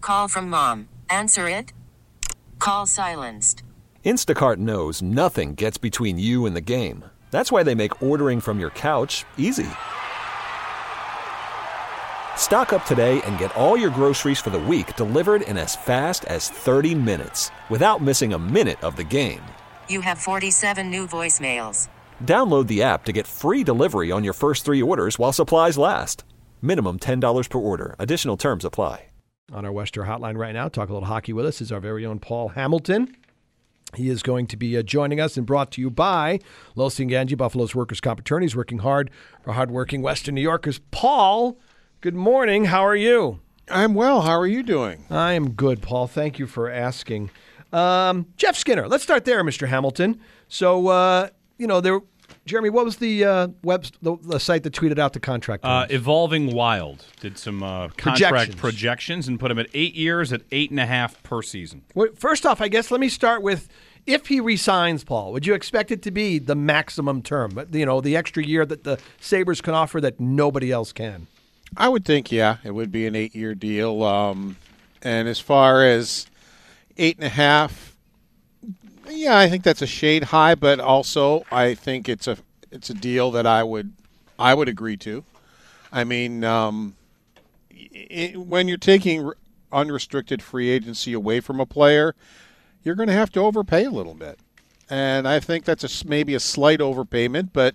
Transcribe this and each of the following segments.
Call from mom. Answer it. Call silenced. Instacart knows nothing gets between you and the game. That's why they make ordering from your couch easy. Stock up today and get all your groceries for the week delivered in as fast as 30 minutes without missing a minute of the game. You have 47 new voicemails. Download the app to get free delivery on your first 3 orders while supplies last. Minimum $10 per order. Additional terms apply. On our Western Hotline right now, talk a little hockey with us is our very own Paul Hamilton. He is going to be joining us and brought to you by Losing Ganji, Buffalo's workers' comp attorneys, working hard for hardworking Western New Yorkers. Paul, good morning. How are you? I'm well. How are you doing? I am good, Paul. Thank you for asking. Jeff Skinner, let's start there, Mr. Hamilton. So, Jeremy, what was the the site that tweeted out the contract? Evolving Wild did some contract projections and put him at 8 years at 8.5 per season. Well, first off, I guess let me start with, if he resigns, Paul, would you expect it to be the maximum term? You know, the extra year that the Sabres can offer that nobody else can? I would think, yeah, it would be an 8-year deal. And as far as 8.5, yeah, I think that's a shade high, but also I think it's a deal that I would agree to. I mean, when you're taking unrestricted free agency away from a player, you're going to have to overpay a little bit, and I think that's maybe a slight overpayment, but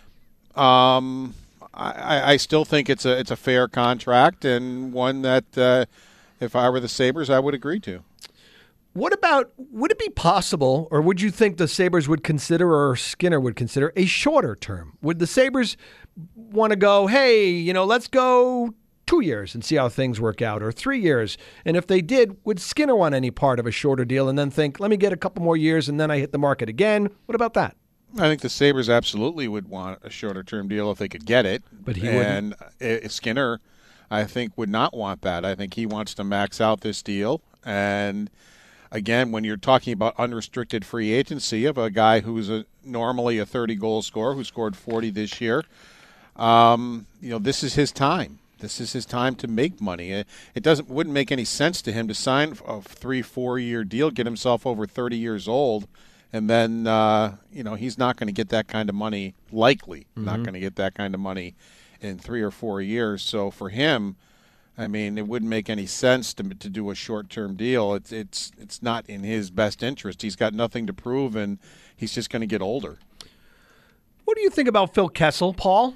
I still think it's a fair contract and one that if I were the Sabres, I would agree to. What about, would it be possible, or would you think the Sabres would consider, or Skinner would consider, a shorter term? Would the Sabres want to go, hey, let's go 2 years and see how things work out, or 3 years? And if they did, would Skinner want any part of a shorter deal and then think, let me get a couple more years and then I hit the market again? What about that? I think the Sabres absolutely would want a shorter term deal if they could get it. But he wouldn't. And Skinner, I think, would not want that. I think he wants to max out this deal. And again, when you're talking about unrestricted free agency of a guy who's normally a 30-goal scorer, who scored 40 this year, this is his time. This is his time to make money. It wouldn't make any sense to him to sign a 3-4 year deal, get himself over 30 years old, and then he's not going to get that kind of money. Likely, not going to get that kind of money in 3 or 4 years. So for him, I mean, it wouldn't make any sense to do a short-term deal. It's not in his best interest. He's got nothing to prove, and he's just going to get older. What do you think about Phil Kessel, Paul?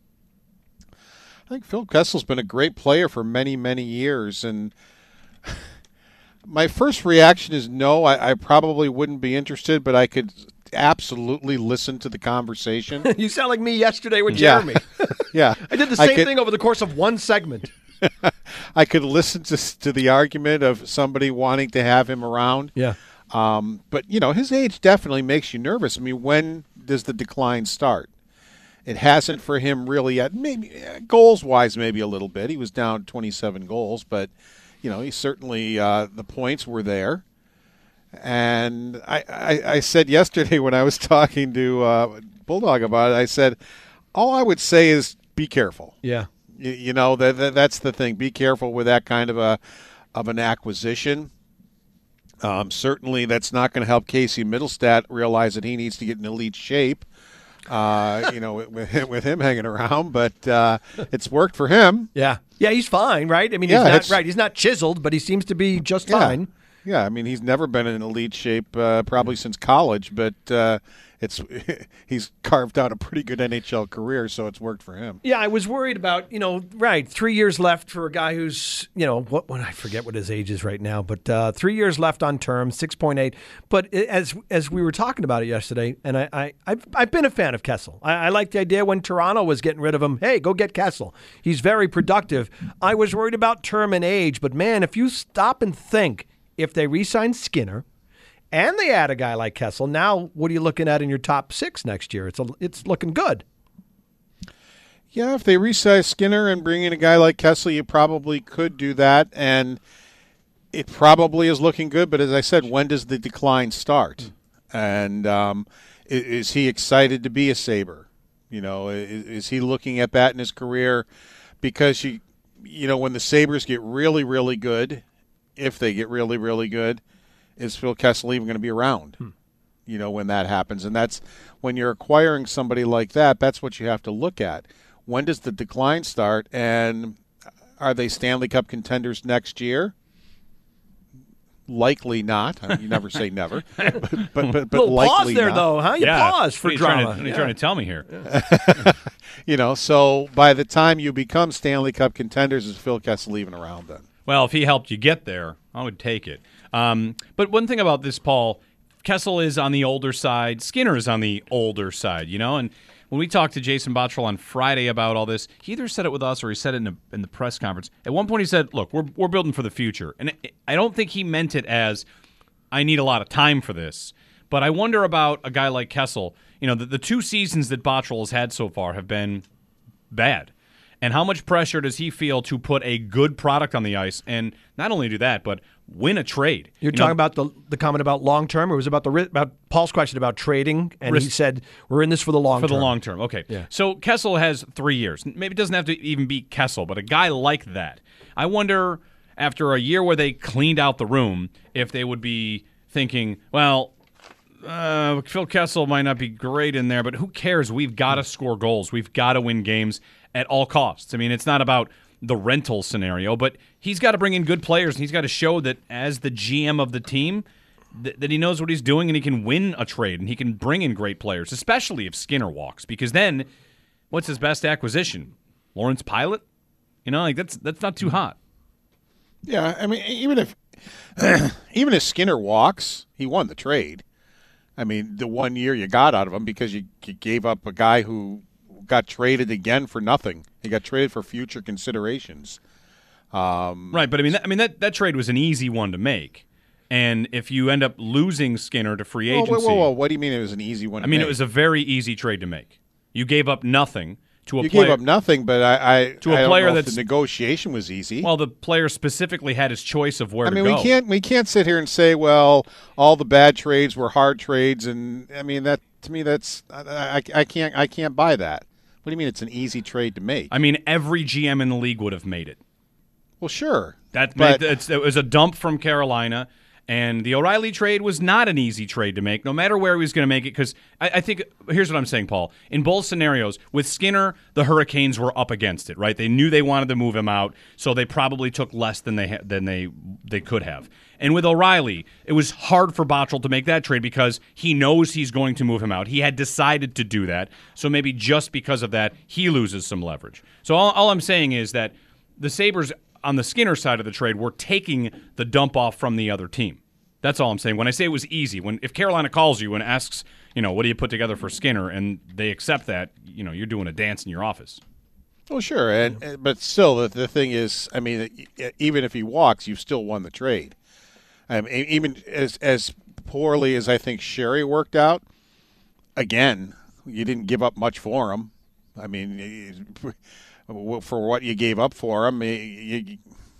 I think Phil Kessel's been a great player for many, many years, and my first reaction is no, I probably wouldn't be interested, but I could absolutely listen to the conversation. You sound like me yesterday with Jeremy. Yeah. I did the same thing over the course of one segment. I could listen to the argument of somebody wanting to have him around. Yeah. But, his age definitely makes you nervous. I mean, when does the decline start? It hasn't for him really yet. Maybe goals-wise, maybe a little bit. He was down 27 goals, but, he certainly the points were there. And I said yesterday when I was talking to Bulldog about it, I said, all I would say is be careful. Yeah. That's the thing. Be careful with that kind of an acquisition. Certainly, that's not going to help Casey Middlestat realize that he needs to get in elite shape. With him hanging around, but it's worked for him. Yeah, he's fine, right? I mean, he's not chiseled, but he seems to be just fine. Yeah, I mean, he's never been in elite shape probably since college, but he's carved out a pretty good NHL career, so it's worked for him. Yeah, I was worried about, 3 years left for a guy who's, I forget what his age is right now, but 3 years left on term, 6.8. But as we were talking about it yesterday, and I've been a fan of Kessel. I like the idea when Toronto was getting rid of him, hey, go get Kessel. He's very productive. I was worried about term and age, but man, if you stop and think, if they re-sign Skinner and they add a guy like Kessel, now what are you looking at in your top 6 next year? It's looking good. Yeah, if they re-sign Skinner and bring in a guy like Kessel, you probably could do that, and it probably is looking good. But as I said, when does the decline start? And is he excited to be a Sabre? Is he looking at that in his career? Because when the Sabres get really, really good, if they get really, really good, is Phil Kessel even going to be around? When that happens. And that's when you're acquiring somebody like that, that's what you have to look at. When does the decline start, and are they Stanley Cup contenders next year? Likely not. I mean, you never say never. But likely pause there, not. though, huh? You pause for drama. What are you trying to tell me here? So by the time you become Stanley Cup contenders, is Phil Kessel even around then? Well, if he helped you get there, I would take it. But one thing about this, Paul, Kessel is on the older side. Skinner is on the older side, and when we talked to Jason Botterill on Friday about all this, he either said it with us or he said it in the press conference. At one point he said, look, we're building for the future. And I don't think he meant it as, I need a lot of time for this. But I wonder about a guy like Kessel. The 2 seasons that Botterill has had so far have been bad. And how much pressure does he feel to put a good product on the ice and not only do that, but win a trade? You're talking about the comment about long term, or was it about Paul's question about trading? And he said we're in this for the long term. For the long term, okay. Yeah. So Kessel has 3 years. Maybe it doesn't have to even be Kessel, but a guy like that. I wonder, after a year where they cleaned out the room, if they would be thinking, well, Phil Kessel might not be great in there, but who cares? We've got to score goals. We've got to win games at all costs. I mean, it's not about the rental scenario, but he's got to bring in good players, and he's got to show that as the GM of the team that he knows what he's doing and he can win a trade and he can bring in great players, especially if Skinner walks, because then what's his best acquisition? Lawrence Pilot? That's not too hot. Yeah, I mean, even if Skinner walks, he won the trade. I mean, the 1 year you got out of him because you gave up a guy who got traded again for nothing. He got traded for future considerations. Right, but I mean that trade was an easy one to make. And if you end up losing Skinner to free agency, whoa, what do you mean it was an easy one? It was a very easy trade to make. You gave up nothing to a player. You gave up nothing, but I to a player that's the negotiation was easy. Well, the player specifically had his choice of where to go. We can't sit here and say, well, all the bad trades were hard trades, and I mean that to me that's I can't buy that. What do you mean it's an easy trade to make? I mean, every GM in the league would have made it. Well, sure. It was a dump from Carolina, and the O'Reilly trade was not an easy trade to make, no matter where he was going to make it, because I think, here's what I'm saying, Paul. In both scenarios, with Skinner, the Hurricanes were up against it, right? They knew they wanted to move him out, so they probably took less than they could have. And with O'Reilly, it was hard for Botterill to make that trade because he knows he's going to move him out. He had decided to do that, so maybe just because of that, he loses some leverage. So all I'm saying is that the Sabres, on the Skinner side of the trade, were taking the dump off from the other team. That's all I'm saying. When I say it was easy, if Carolina calls you and asks, what do you put together for Skinner, and they accept that, you're doing a dance in your office. Well, sure, but still, the thing is, I mean, even if he walks, you still won the trade. Even as poorly as I think Sherry worked out, again, you didn't give up much for him. I mean, for what you gave up for him, did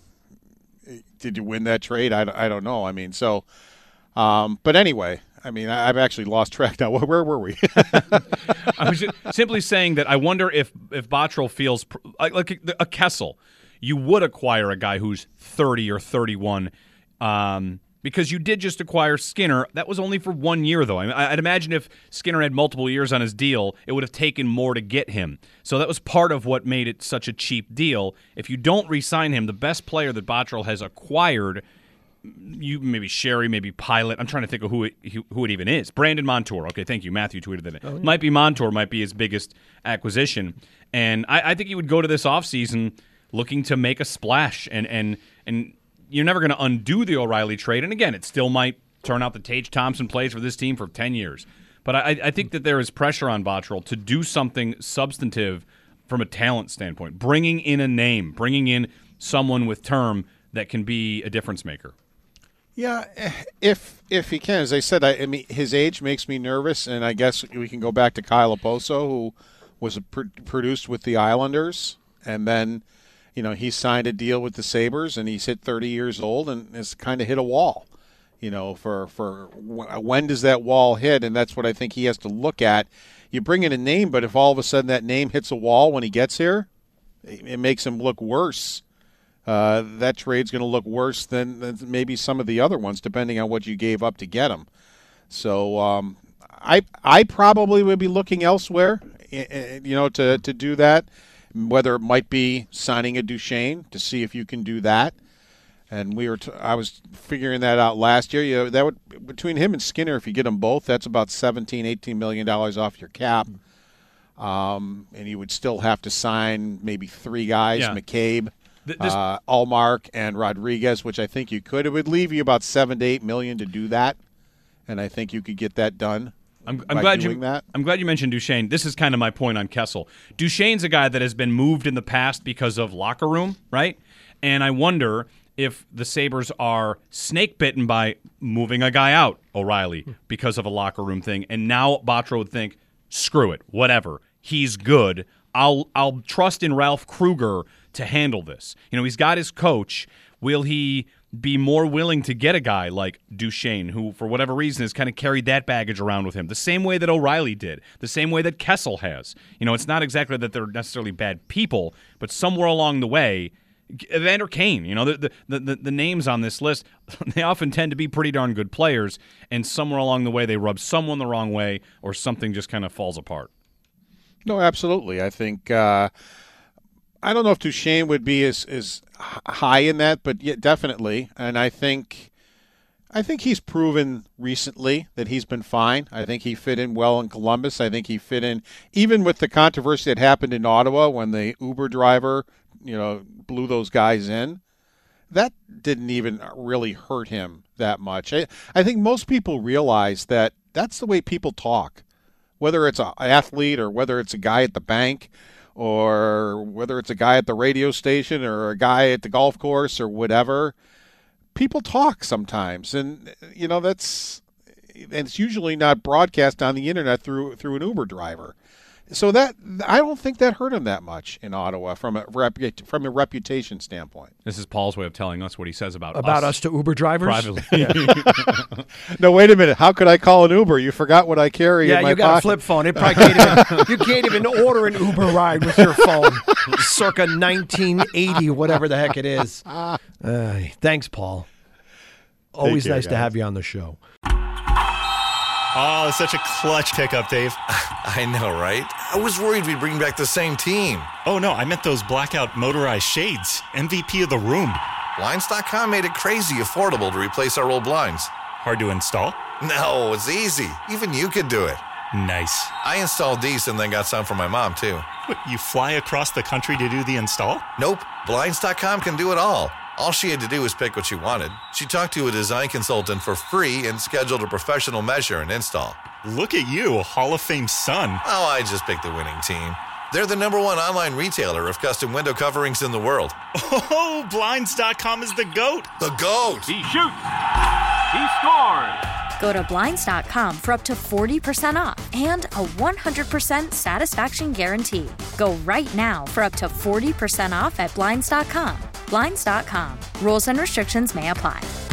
you win that trade? I don't know. I mean, so, but anyway, I mean, I've actually lost track now. Where were we? I was just simply saying that I wonder if Botterill feels like a Kessel. You would acquire a guy who's 30 or 31. Because you did just acquire Skinner. That was only for 1 year, though. I'd imagine if Skinner had multiple years on his deal, it would have taken more to get him. So that was part of what made it such a cheap deal. If you don't re-sign him, the best player that Botterill has acquired, you maybe Sherry, maybe Pilot. I'm trying to think of who it even is. Brandon Montour. Okay, thank you. Matthew tweeted that. Oh, yeah. Might be Montour, might be his biggest acquisition. And I think he would go to this offseason looking to make a splash and you're never going to undo the O'Reilly trade. And again, it still might turn out that Tage Thompson plays for this team for 10 years. But I think that there is pressure on Botterill to do something substantive from a talent standpoint, bringing in a name, bringing in someone with term that can be a difference maker. Yeah, if he can. As I said, I mean, his age makes me nervous, and I guess we can go back to Kyle Oposo, who was produced with the Islanders, and then he signed a deal with the Sabres, and he's hit 30 years old and has kind of hit a wall. For when does that wall hit? And that's what I think he has to look at. You bring in a name, but if all of a sudden that name hits a wall when he gets here, it makes him look worse that trade's going to look worse than maybe some of the other ones, depending on what you gave up to get him. So I probably would be looking elsewhere, to do that. Whether it might be signing a Duchesne to see if you can do that. And I was figuring that out last year. That would, between him and Skinner, if you get them both, that's about $17-18 million off your cap. And you would still have to sign maybe 3 guys: McCabe, Allmark, and Rodriguez, which I think you could. It would leave you about $7 to $8 million to do that, and I think you could get that done. I'm glad you mentioned Duchesne. This is kind of my point on Kessel. Duchesne's a guy that has been moved in the past because of locker room, right? And I wonder if the Sabres are snake bitten by moving a guy out, O'Reilly, because of a locker room thing. And now Botro would think, screw it, whatever. He's good. I'll trust in Ralph Kruger to handle this. He's got his coach. Will he be more willing to get a guy like Duchesne, who, for whatever reason, has kind of carried that baggage around with him, the same way that O'Reilly did, the same way that Kessel has? It's not exactly that they're necessarily bad people, but somewhere along the way, Evander Kane, the names on this list, they often tend to be pretty darn good players, and somewhere along the way they rub someone the wrong way or something just kind of falls apart. No, absolutely. I think I don't know if Duchesne would be as high in that, but yeah, definitely. And I think he's proven recently that he's been fine. I think he fit in well in Columbus. I think he fit in even with the controversy that happened in Ottawa when the Uber driver, blew those guys in. That didn't even really hurt him that much. I think most people realize that that's the way people talk, whether it's an athlete or whether it's a guy at the bank or whether it's a guy at the radio station or a guy at the golf course or whatever. People talk sometimes, and it's usually not broadcast on the internet through an Uber driver. So that I don't think that hurt him that much in Ottawa from a reputation standpoint. This is Paul's way of telling us what he says about us to Uber drivers. Privately. No, wait a minute. How could I call an Uber? You forgot what I carry in my pocket. Yeah, you got a flip phone. It probably you can't even order an Uber ride with your phone. Circa 1980, whatever the heck it is. Thanks, Paul. Always nice to have you on the show. Oh, such a clutch pickup, Dave. I know, right? I was worried we'd bring back the same team. Oh, no, I meant those blackout motorized shades. MVP of the room. Blinds.com made it crazy affordable to replace our old blinds. Hard to install? No, it's easy. Even you could do it. Nice. I installed these and then got some for my mom, too. What, you fly across the country to do the install? Nope. Blinds.com can do it all. All she had to do was pick what she wanted. She talked to a design consultant for free and scheduled a professional measure and install. Look at you, a Hall of Fame son. Oh, I just picked the winning team. They're the #1 online retailer of custom window coverings in the world. Oh, Blinds.com is the GOAT. The GOAT. He shoots. He scores. Go to Blinds.com for up to 40% off and a 100% satisfaction guarantee. Go right now for up to 40% off at Blinds.com. Blinds.com. Rules and restrictions may apply.